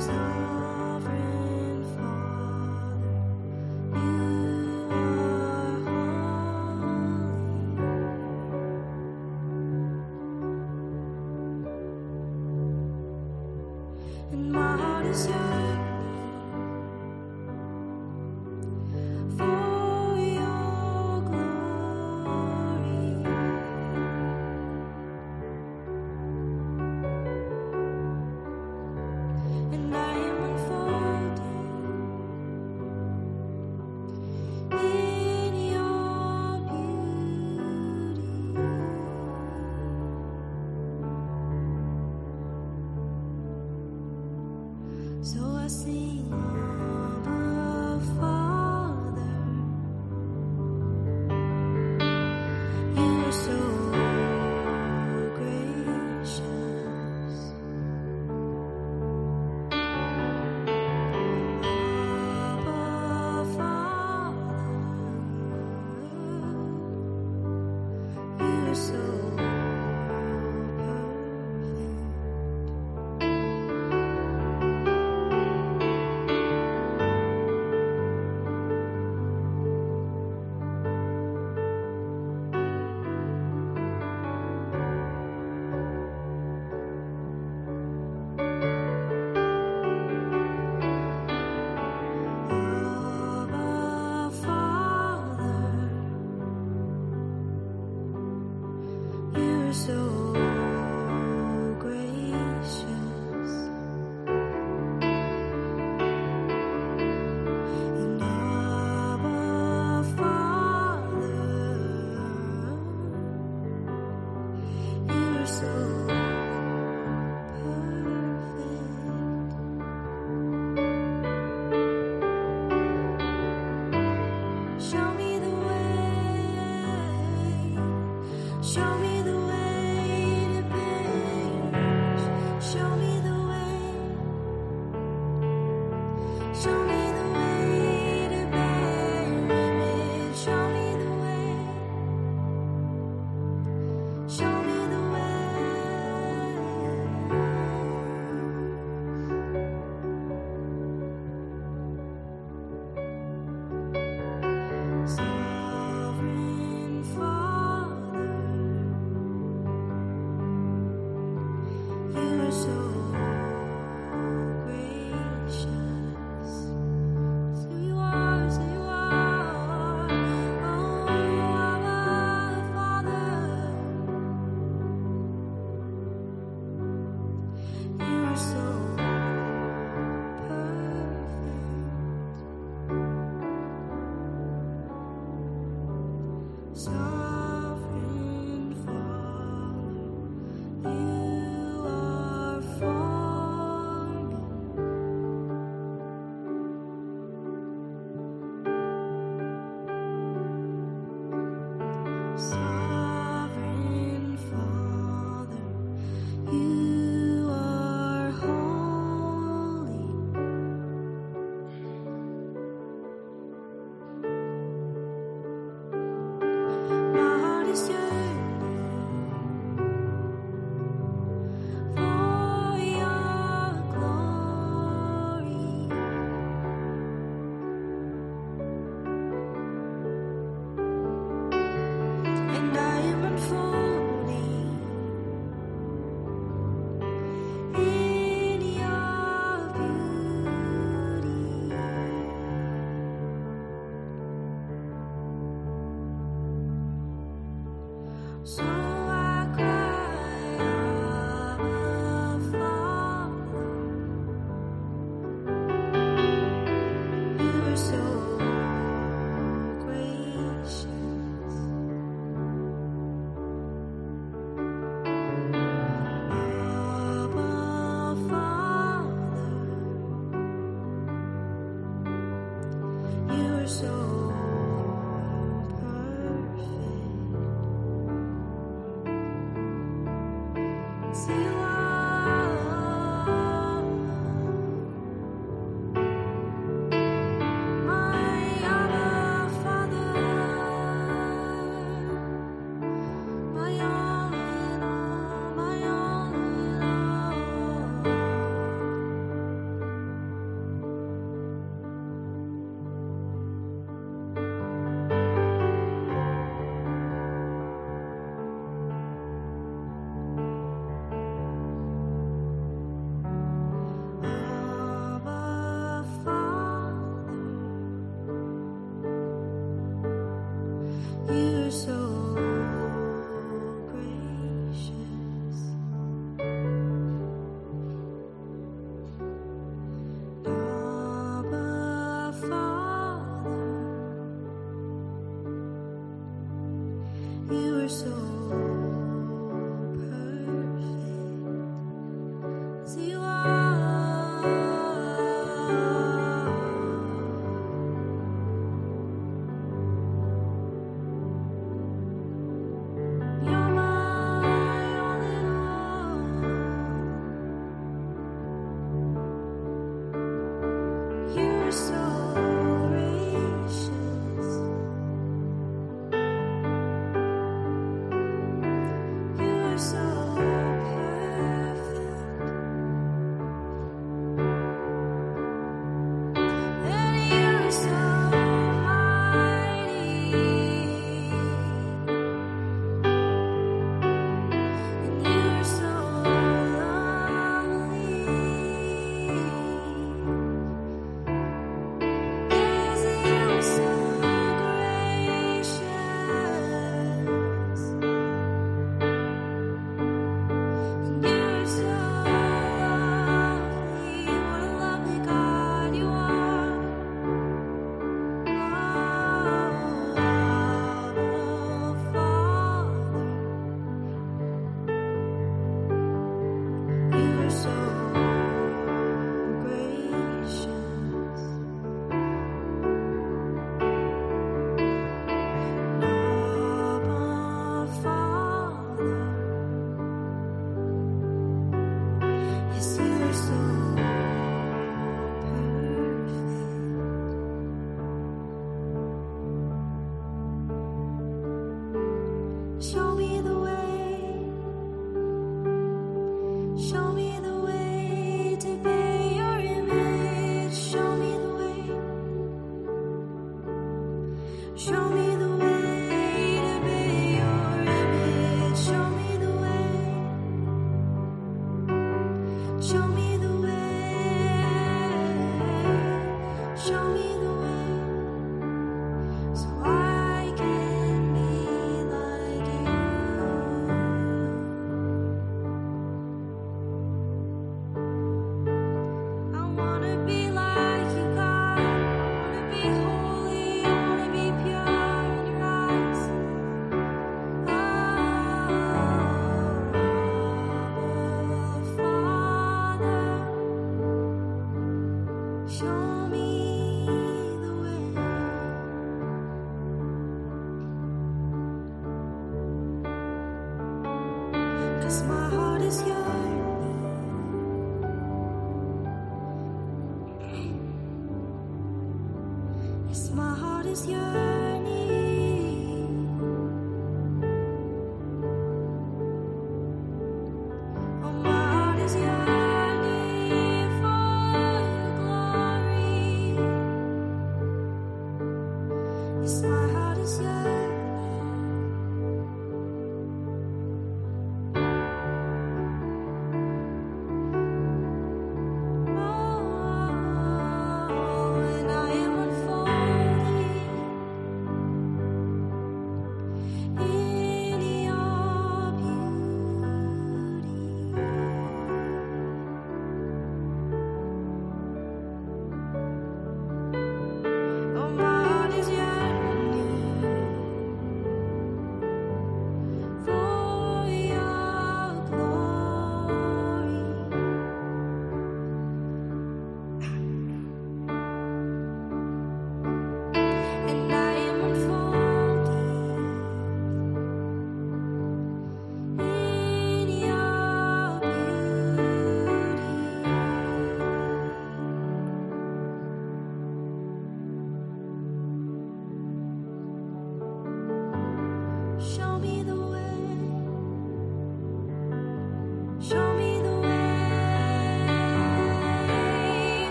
Sovereign Father, you are holy. And my heart is yearning for your glory. And I am unfolding in your beauty. So I sing, Abba, Father, you are so gracious. Abba, Father, you are so perfect.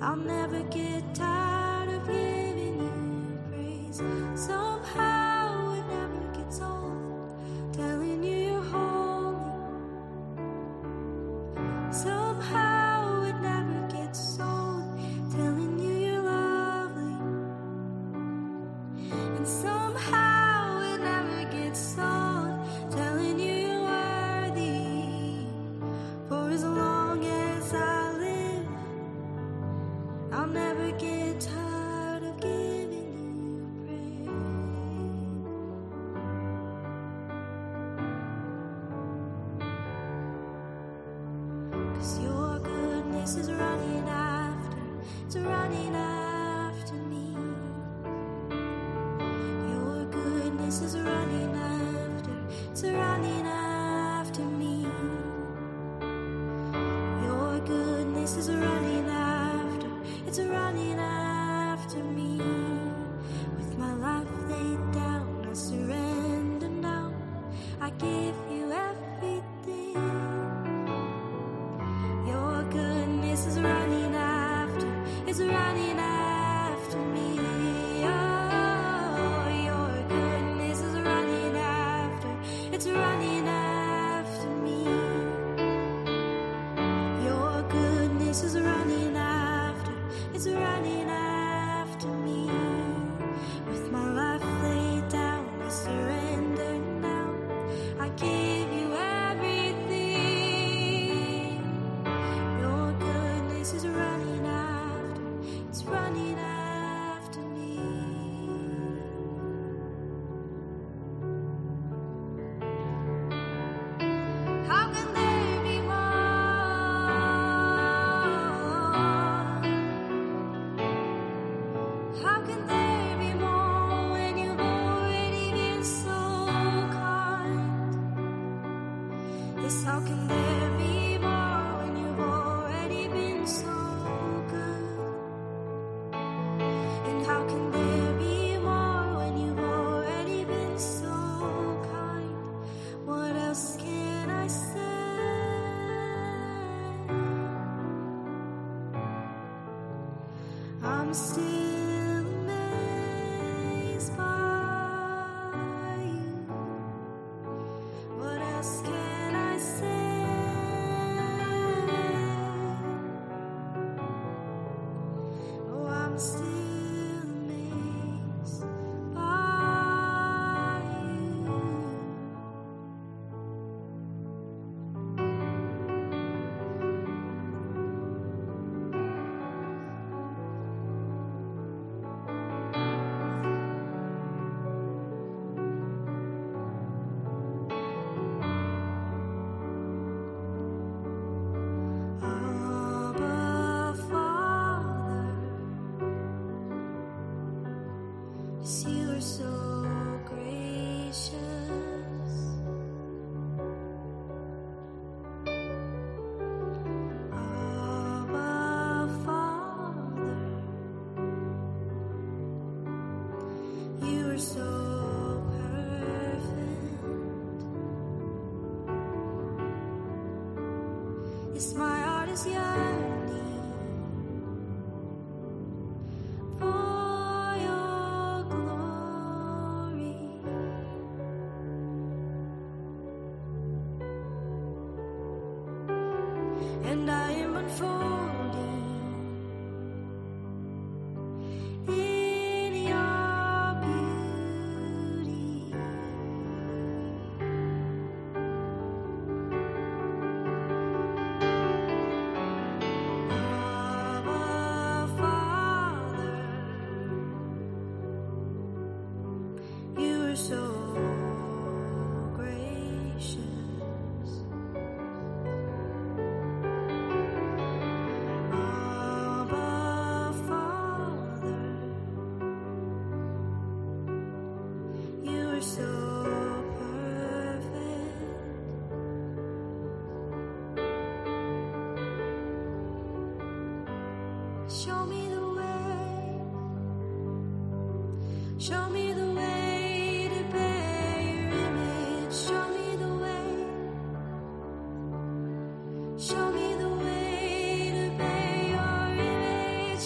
I'll never get tired of giving you praise. Somehow it never gets old, telling you you're holy. Somehow it never gets old, telling you you're lovely. And somehow it never gets old, telling you you're worthy. For as long as I live, I'll never get tired of giving you praise. 'Cause your goodness is running after, it's running after me. Your goodness is running after, it's running after me. Your goodness is running after, it's running after me. With my life laid down, I surrender now. I give you everything. Your goodness is running after, it's running after me. Oh, your goodness is running after, it's running after me. Your goodness is running after, it's running after me. With my life laid down, I surrender now. I give you everything. Your goodness is running after, it's running after me. How can there be more? How can there be more when you've already been so kind? Yes, how can there be more when you've already been so good? And how can there be more when you've already been so kind? What else can I say? I'm still amazed by you. What else can I say? Oh, I'm still amazed by you. Abba, Father, yes, you are so gracious. Abba, Father, you are so perfect. Yes, my heart is yearning for your glory. And I am unfolding in your beauty. Abba, Father, you are so gracious. Abba, Father, you are so perfect. Show me the way. Show me the way to bear your image. Show me the way. Show me the way to bear your image.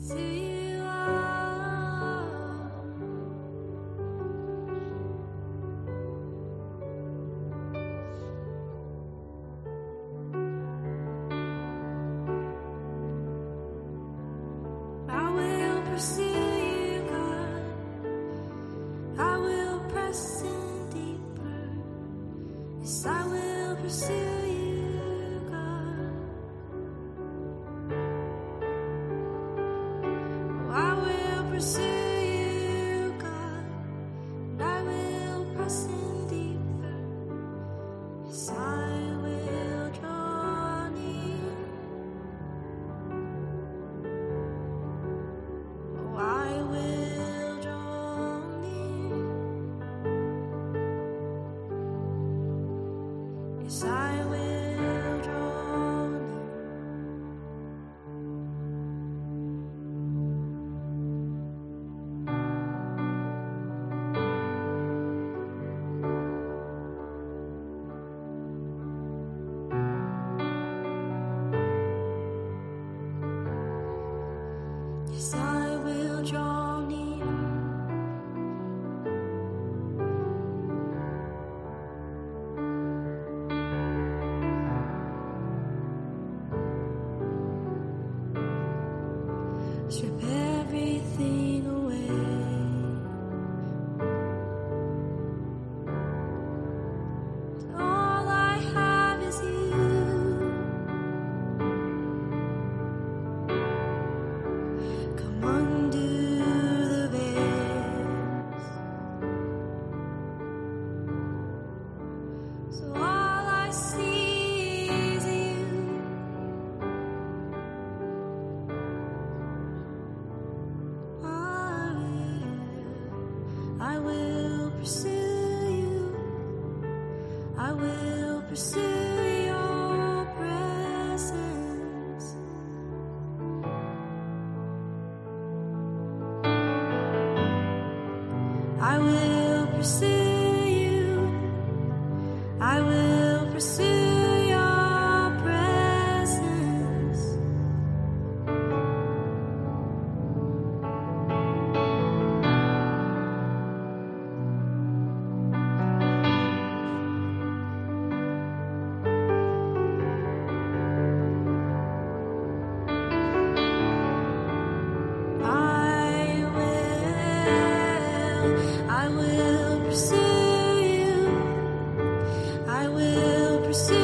to you all. I will pursue you, God. I will press in deeper. Yes, I will pursue you, God. Oh, I will pursue you, God. And I will press in deeper. Yes, I will draw near. Oh, I will draw near. Yes, I will draw near. Yes, I will draw near. Strip everything away. All I have is you. Come undo the veils. So all I see is you. I will pursue you. I will pursue your presence. I will pursue you. I will pursue your presence. I will pursue you. I will pursue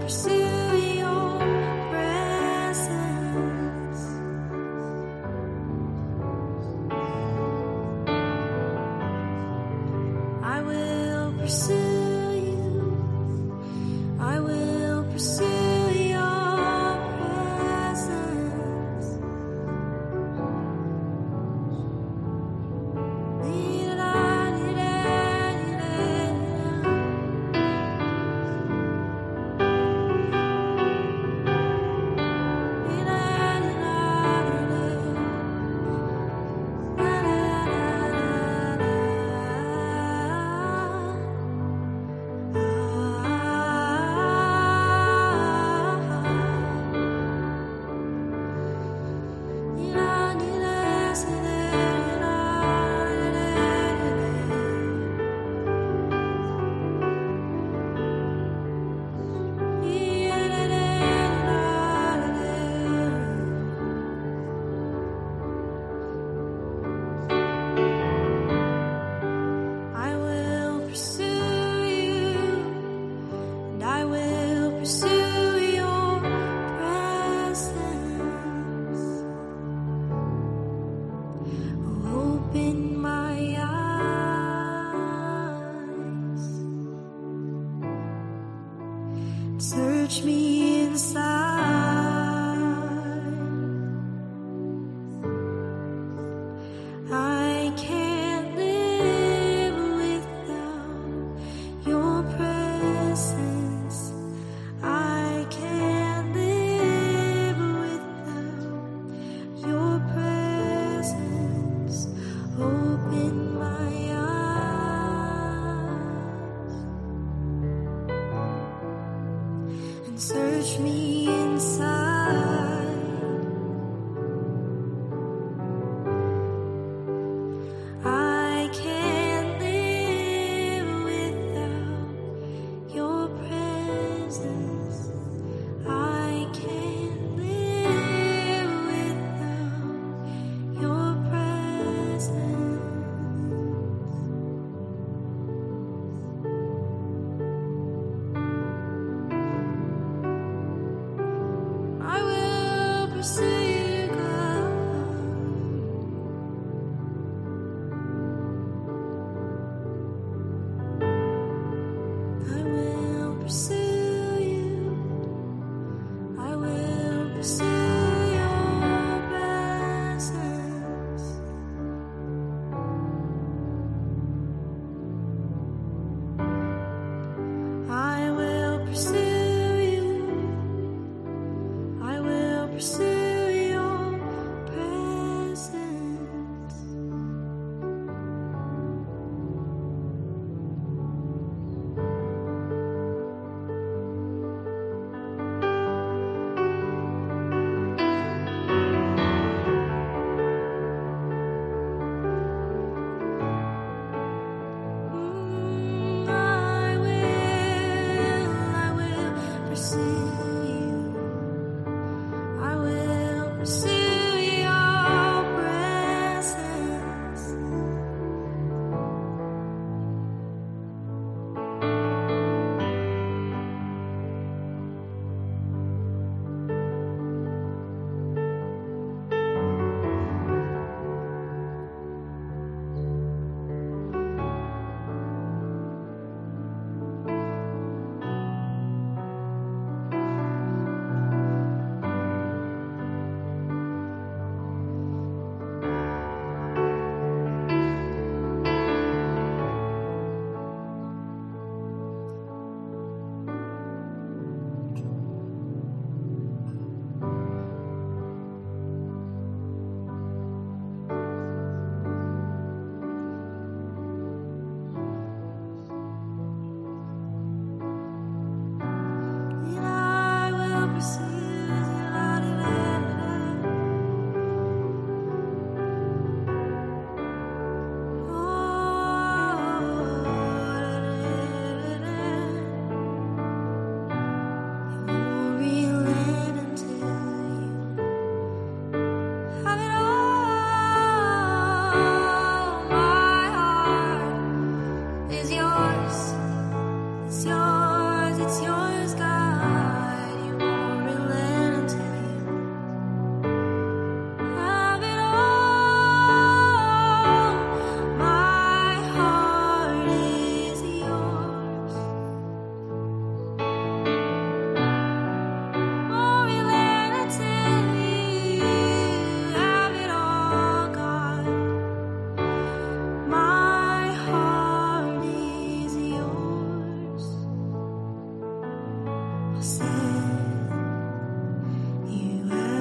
pursue your presence. I will pursue you. I will pursue your presence. I will pursue you, and I will pursue your presence. Open my eyes, search me inside. I can't live without your presence. I can't live without your presence. Open my eyes and search me inside. I can't live without your presence. I can't live without your presence. I will pursue you, God. I will pursue you. I will pursue your presence. I will pursue you. I will pursue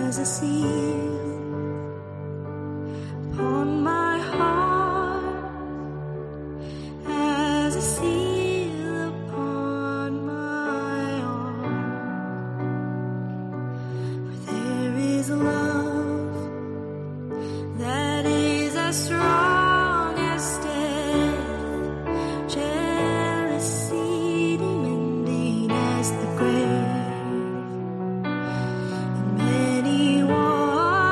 as a seal upon my heart, as a seal upon my arm. For there is a love that is as strong as death, jealousy demanding as the grave. And many waters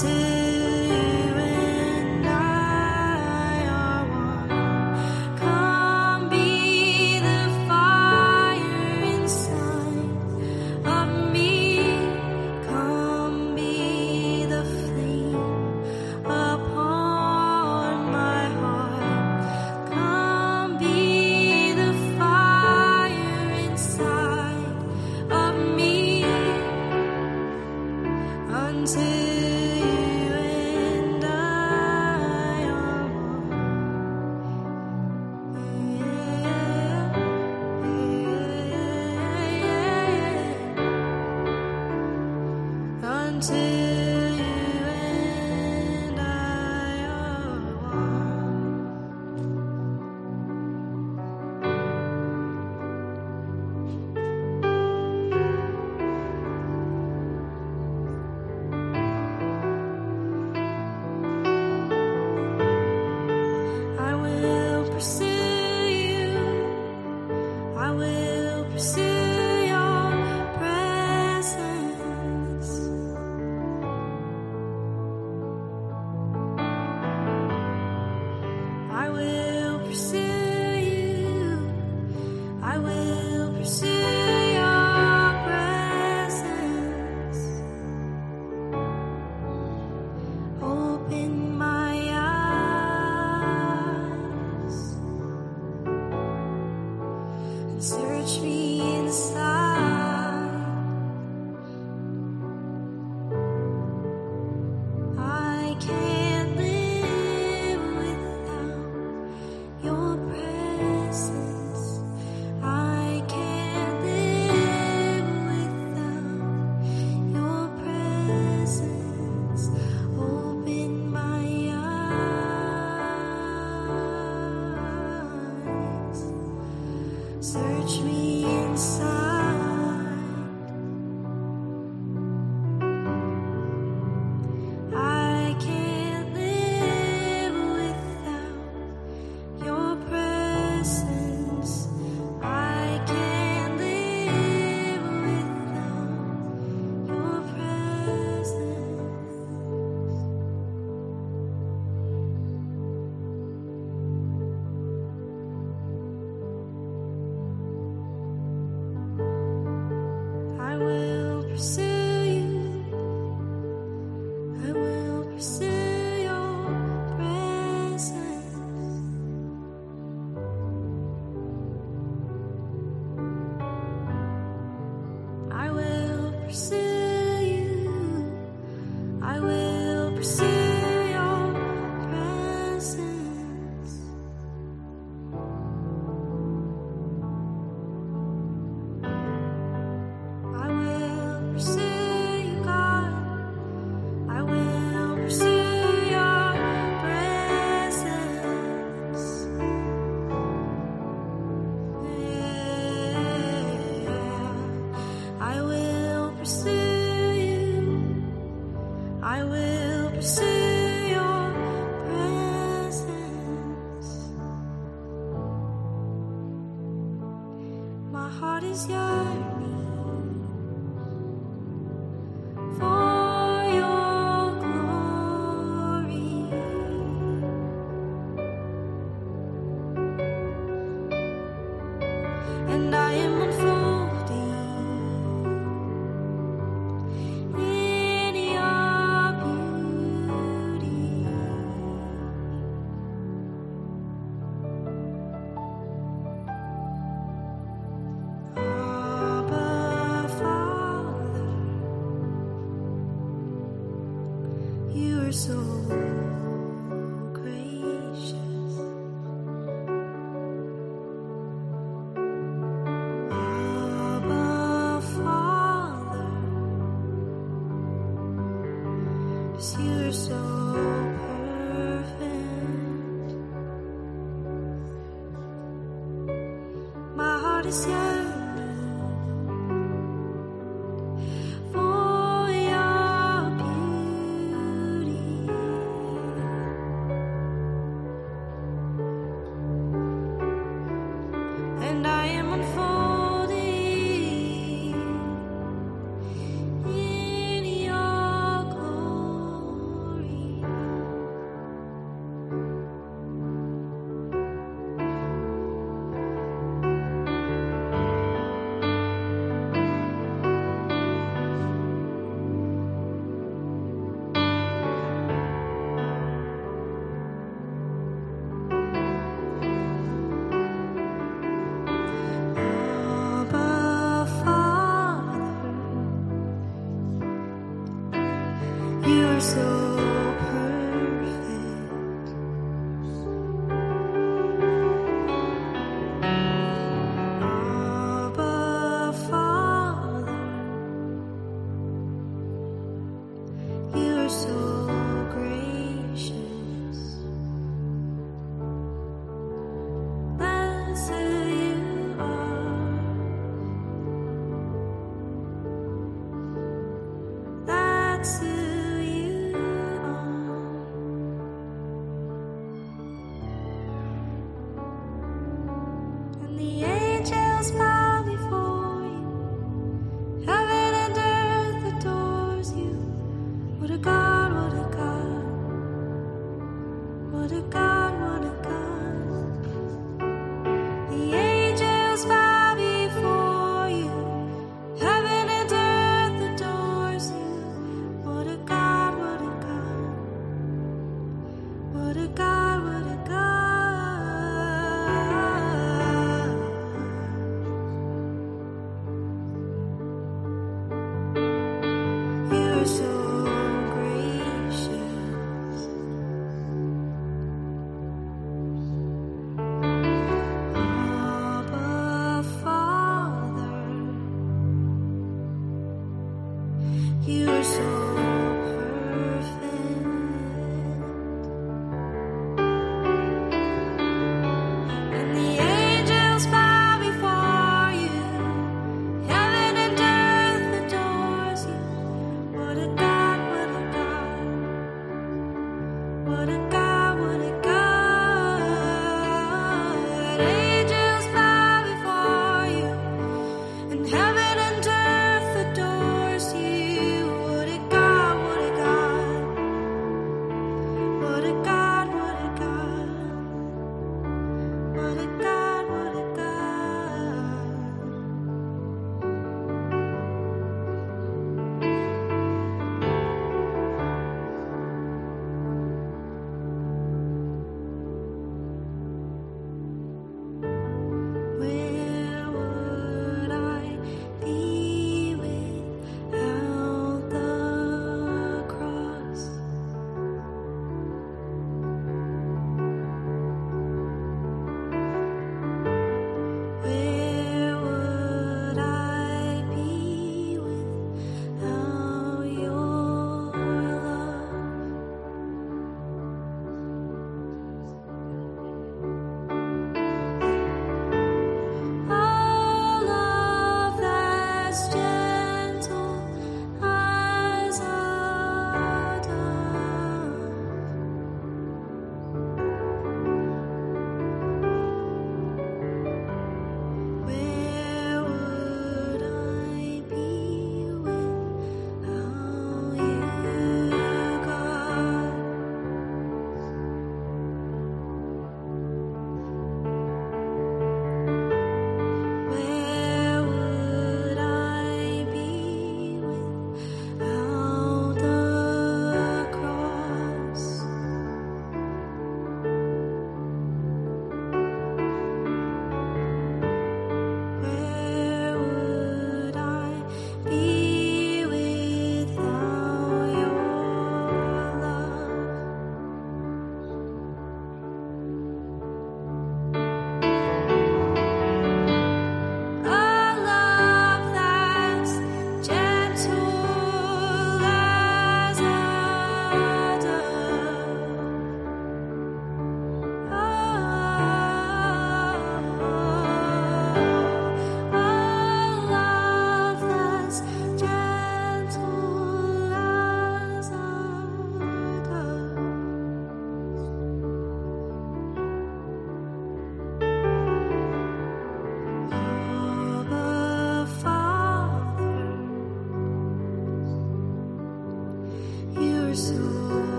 In your glory.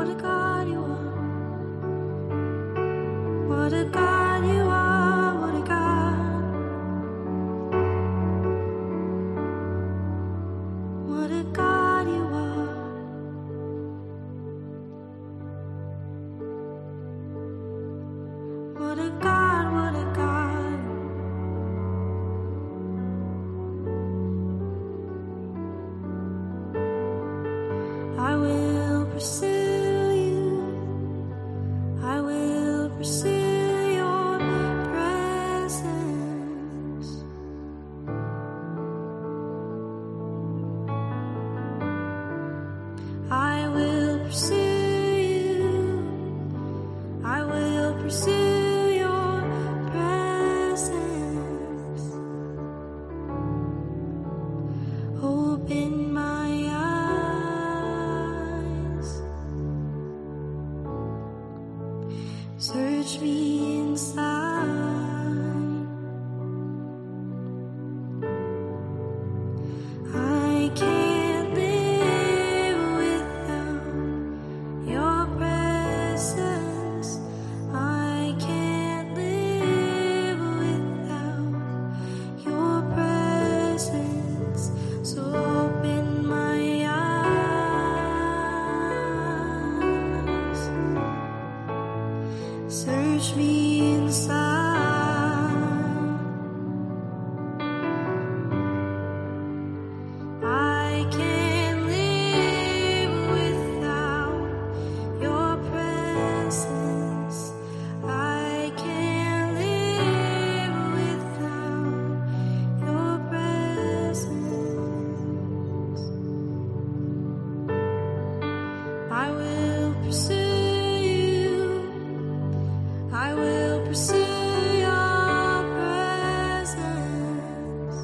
what a God you are. What a God you are, what a God. What a God you are. What a God, what a God. I will pursue you. I will pursue your presence. I will pursue you. I will pursue your presence. Open my eyes. Search me inside. I can't live without your presence. I can't live without your presence. So open my eyes. Search me inside. I can't live without your presence. I can't live without your presence. I will pursue you. I will pursue your presence.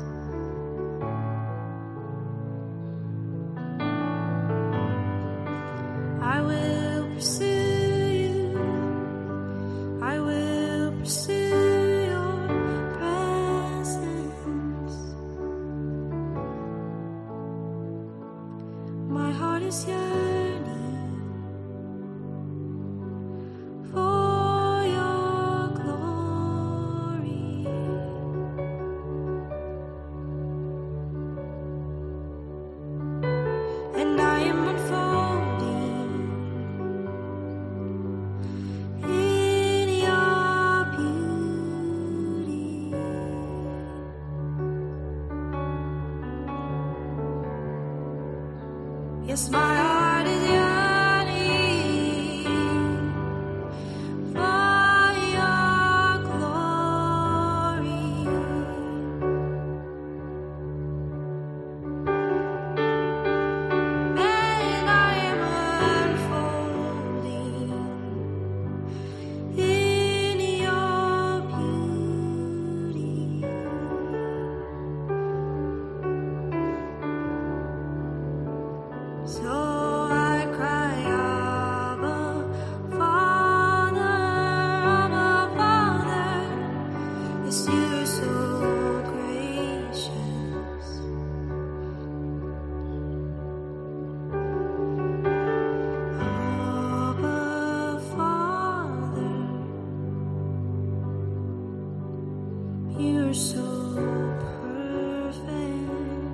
I will pursue you. I will pursue your presence. My heart is yearning for your glory. And I am unfolding in your beauty. Yes, my heart is yearning for your glory. And I am unfolding in your beauty. So I cry, Abba, Father, Abba, Father. Yes, you're so gracious. Abba, Father, you're so perfect.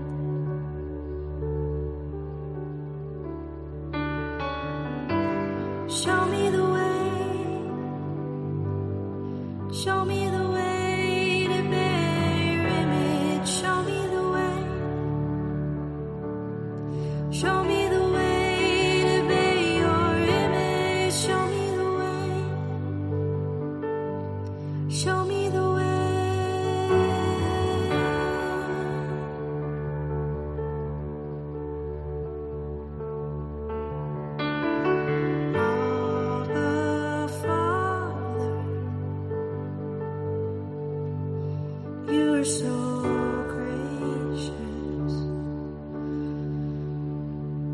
Show me the way. Show me the way to bear your image. Show me the way. Show me the way to bear your image. Show me the way. Show me the way. Abba, Father, you're so gracious.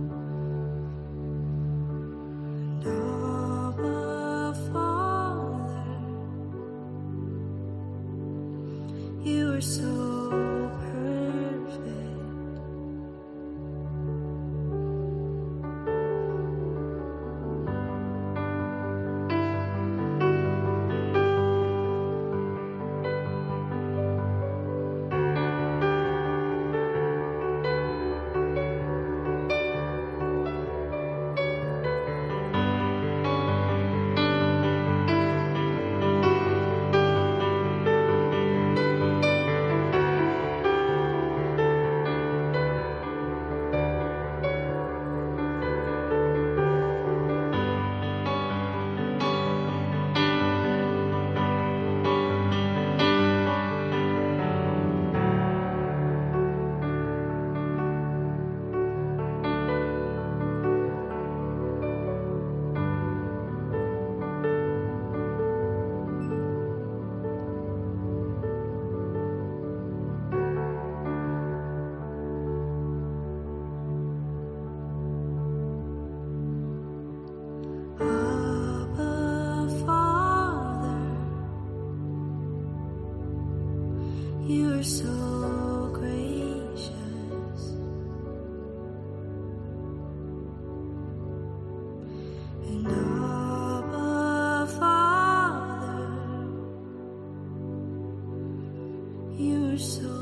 soul.